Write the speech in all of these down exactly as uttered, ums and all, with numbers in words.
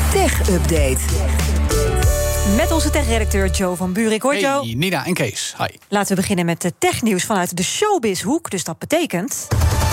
Tech-update. Met onze tech-redacteur Joe van Buurik. Hoi Joe. Hey, Nina en Kees. Hi. Laten we beginnen met de technieuws vanuit de showbiz-hoek. Dus dat betekent...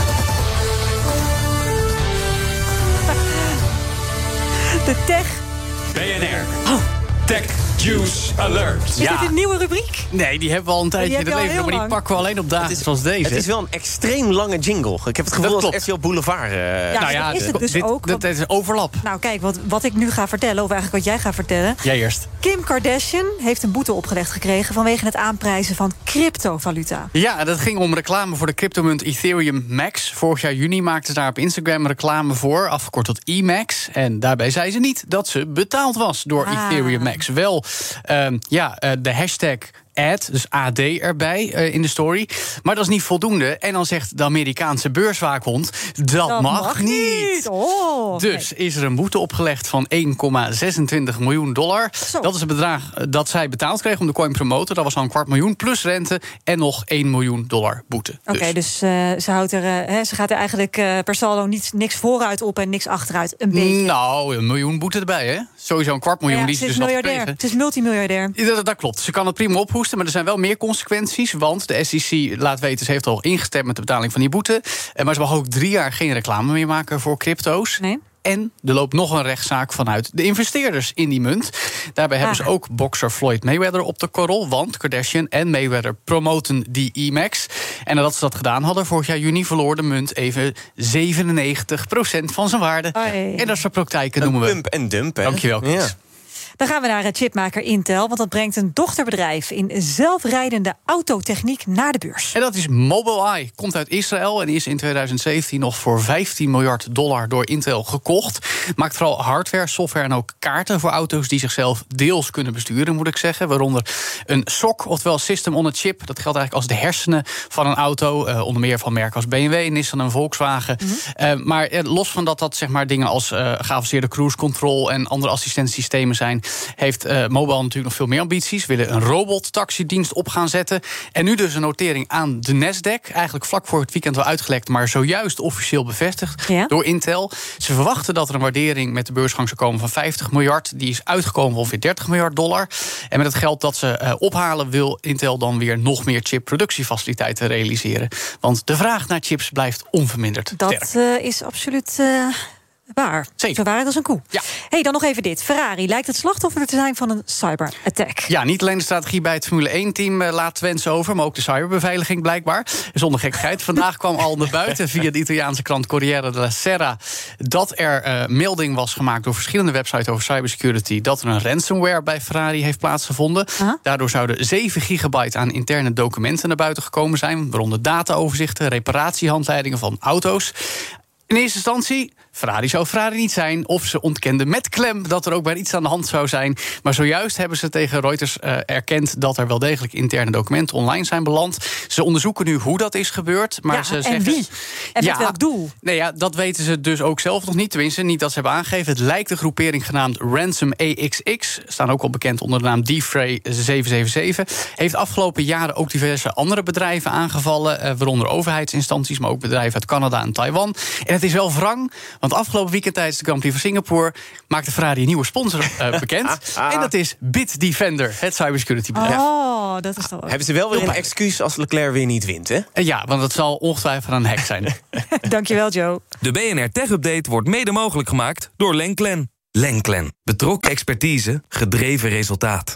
de tech... B N R. Oh. Tech Juice Alert. Is ja. dit een nieuwe rubriek? Nee, die hebben we al een tijdje in het leven, maar die lang. pakken we alleen op dagen zoals deze. Het is wel een extreem lange jingle. Ik heb het gevoel dat R T L Boulevard... Uh, ja, nou ja, dat is het dus dit, ook. Dat, dat is overlap. Nou kijk, wat, wat ik nu ga vertellen, of eigenlijk wat jij gaat vertellen... Jij eerst. Kim Kardashian heeft een boete opgelegd gekregen... vanwege het aanprijzen van cryptovaluta. Ja, dat ging om reclame voor de cryptomunt Ethereum Max. Vorig jaar juni maakte ze daar op Instagram reclame voor... afgekort tot E MAX. En daarbij zei ze niet dat ze betaald was door ah. Ethereum Max. Wel, um, ja, uh, de hashtag... ad, dus A D erbij uh, in de story. Maar dat is niet voldoende. En dan zegt de Amerikaanse beurswaakhond... dat, dat mag, mag niet. niet. Oh, dus nee. is er een boete opgelegd van één komma zesentwintig miljoen dollar. Zo. Dat is het bedrag dat zij betaald kreeg om de coin te promoten. Dat was al een kwart miljoen plus rente en nog één miljoen dollar boete. Oké, okay, dus, dus uh, ze, houdt er, uh, ze gaat er eigenlijk uh, per saldo niets, niks vooruit op en niks achteruit. Een beetje. Nou, een miljoen boete erbij, hè? Sowieso een kwart miljoen. Ja, die ze is dus miljardair. Het is multimiljardair. Ja, dat, dat klopt. Ze kan het prima ophoesten, maar er zijn wel meer consequenties. Want de S E C laat weten, ze heeft al ingestemd met de betaling van die boete. Maar ze mag ook drie jaar geen reclame meer maken voor crypto's. Nee. En er loopt nog een rechtszaak vanuit de investeerders in die munt. Daarbij ah. hebben ze ook bokser Floyd Mayweather op de korrel. Want Kardashian en Mayweather promoten die E MAX. En nadat ze dat gedaan hadden, vorig jaar juni... verloor de munt even zevenennegentig procent van zijn waarde. Oei. En dat soort praktijken noemen we... pump en dump, hè? Dankjewel, Kees. Ja. Dan gaan we naar chipmaker Intel, want dat brengt een dochterbedrijf in zelfrijdende autotechniek naar de beurs. En dat is Mobileye, komt uit Israël en is in tweeduizend zeventien nog voor vijftien miljard dollar door Intel gekocht. Maakt vooral hardware, software en ook kaarten voor auto's die zichzelf deels kunnen besturen, moet ik zeggen. Waaronder een S O C, oftewel System on a Chip. Dat geldt eigenlijk als de hersenen van een auto, uh, onder meer van merken als B M W, Nissan en Volkswagen. Mm-hmm. Uh, maar uh, los van dat dat zeg maar dingen als uh, geavanceerde cruise control en andere assistentiesystemen zijn, heeft uh, Mobile natuurlijk nog veel meer ambities. Willen een robottaxidienst op gaan zetten. En nu dus een notering aan de Nasdaq. Eigenlijk vlak voor het weekend wel uitgelekt, maar zojuist officieel bevestigd ja? door Intel. Ze verwachten dat er een waardering met de beursgang zou komen van vijftig miljard. Die is uitgekomen van ongeveer dertig miljard dollar. En met het geld dat ze uh, ophalen, wil Intel dan weer nog meer chipproductiefaciliteiten realiseren. Want de vraag naar chips blijft onverminderd dat, sterk. Dat uh, is absoluut... Uh... waar. Zeker. Zo waar als een koe. Ja. Hey, dan nog even dit. Ferrari lijkt het slachtoffer te zijn van een cyberattack. Ja, niet alleen de strategie bij het Formule één-team uh, laat wensen over, maar ook de cyberbeveiliging blijkbaar. Zonder gekkigheid. Vandaag kwam al naar buiten via de Italiaanse krant Corriere della Sera dat er uh, melding was gemaakt door verschillende websites over cybersecurity dat er een ransomware bij Ferrari heeft plaatsgevonden. Uh-huh. Daardoor zouden zeven gigabyte aan interne documenten naar buiten gekomen zijn, waaronder dataoverzichten, reparatiehandleidingen van auto's. In eerste instantie, Ferrari zou Ferrari niet zijn, of ze ontkenden met klem dat er ook bij iets aan de hand zou zijn. Maar zojuist hebben ze tegen Reuters uh, erkend dat er wel degelijk interne documenten online zijn beland. Ze onderzoeken nu hoe dat is gebeurd. Maar ja, ze en zeggen, wie? En ja, met welk doel? Nee, ja, dat weten ze dus ook zelf nog niet. Tenminste, niet dat ze hebben aangegeven. Het lijkt de groepering genaamd Ransom A X X. Staan ook al bekend onder de naam Defray zeven zeven zeven. Heeft afgelopen jaren ook diverse andere bedrijven aangevallen. Uh, waaronder overheidsinstanties, maar ook bedrijven uit Canada en Taiwan. En het is wel wrang, want afgelopen weekend tijdens de Grand Prix van Singapore maakte Ferrari een nieuwe sponsor uh, bekend. En dat is Bitdefender, het cybersecurity bedrijf. Oh, dat is toch... Hebben ze wel weer een excuus als Leclerc weer niet wint, hè? Uh, ja, want het zal ongetwijfeld een hack zijn. Dankjewel, Joe. De B N R Tech Update wordt mede mogelijk gemaakt door Lenklen. Lenklen. Betrokken expertise, gedreven resultaat.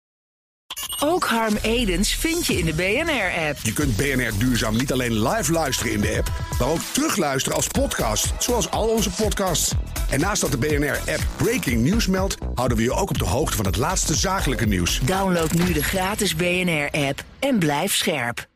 Ook Harm Edens vind je in de B N R-app. Je kunt B N R Duurzaam niet alleen live luisteren in de app, maar ook terugluisteren als podcast, zoals al onze podcasts. En naast dat de B N R-app Breaking News meldt, houden we je ook op de hoogte van het laatste zakelijke nieuws. Download nu de gratis B N R-app en blijf scherp.